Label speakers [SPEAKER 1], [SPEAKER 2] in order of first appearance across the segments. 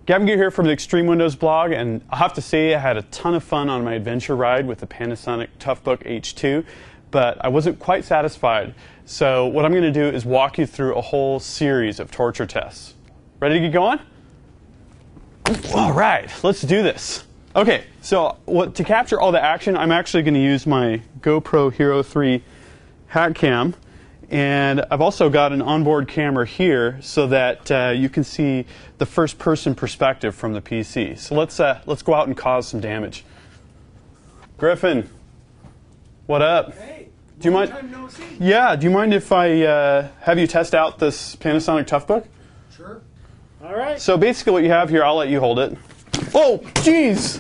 [SPEAKER 1] Gavin Gear here from the Extreme Windows blog, and I'll have to say I had a ton of fun on my adventure ride with the Panasonic Toughbook H2, but I wasn't quite satisfied. So what I'm going to do is walk you through a whole series of torture tests. Ready to get going? All right, let's do this. Okay, so to capture all the action, I'm actually going to use my GoPro Hero 3 hat cam. And I've also got an onboard camera here so that you can see the first-person perspective from the PC. So let's go out and cause some damage. Griffin, what up?
[SPEAKER 2] Hey,
[SPEAKER 1] do you mind?
[SPEAKER 2] Time no see.
[SPEAKER 1] Yeah, do you mind if I have you test out this Panasonic Toughbook?
[SPEAKER 2] Sure. All right.
[SPEAKER 1] So basically, what you have here, I'll let you hold it. Oh, jeez!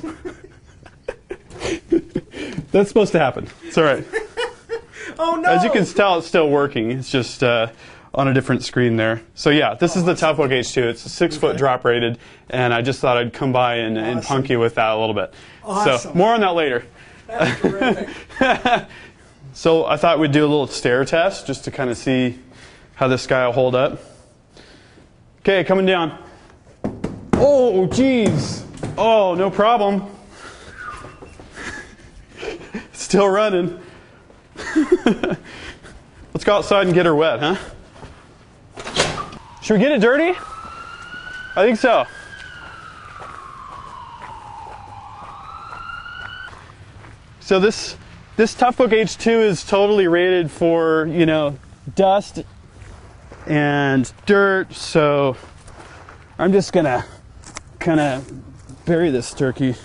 [SPEAKER 1] That's supposed to happen. It's all right.
[SPEAKER 2] Oh no!
[SPEAKER 1] As you can tell, it's still working. It's just on a different screen there. So yeah, this is the Toughbook H2. It's a 6-foot drop rated, and I just thought I'd come by and punk you with that a little bit.
[SPEAKER 2] Awesome.
[SPEAKER 1] So more on that later.
[SPEAKER 2] That's terrific.
[SPEAKER 1] So I thought we'd do a little stare test just to kind of see how this guy will hold up. Okay, coming down. Oh, geez. Oh, no problem. Still running. Let's go outside and get her wet, huh? Should we get it dirty? I think so. So this Toughbook H2 is totally rated for, you know, dust and dirt, so I'm just gonna kind of bury this turkey.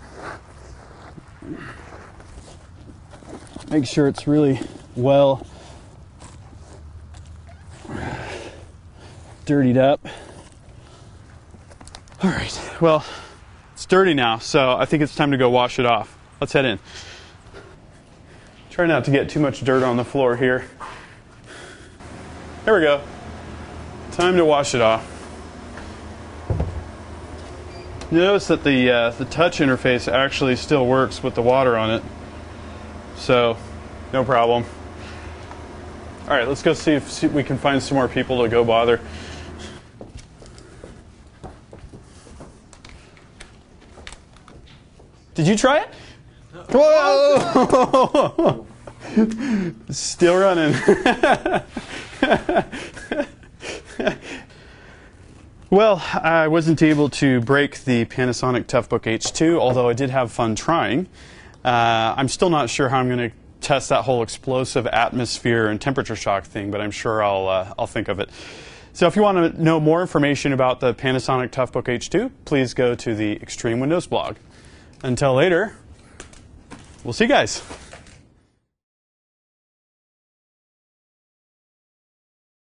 [SPEAKER 1] Make sure it's really well dirtied up. All right, well, it's dirty now, so I think it's time to go wash it off. Let's head in. Try not to get too much dirt on the floor here. There we go. Time to wash it off. You notice that the touch interface actually still works with the water on it. So, no problem. All right, let's go see if we can find some more people to go bother. Did you try it? Whoa! Still running. Well, I wasn't able to break the Panasonic Toughbook H2, although I did have fun trying. I'm still not sure how I'm going to test that whole explosive atmosphere and temperature shock thing, but I'm sure I'll think of it. So if you want to know more information about the Panasonic Toughbook H2, please go to the Extreme Windows blog. Until later, we'll see you guys.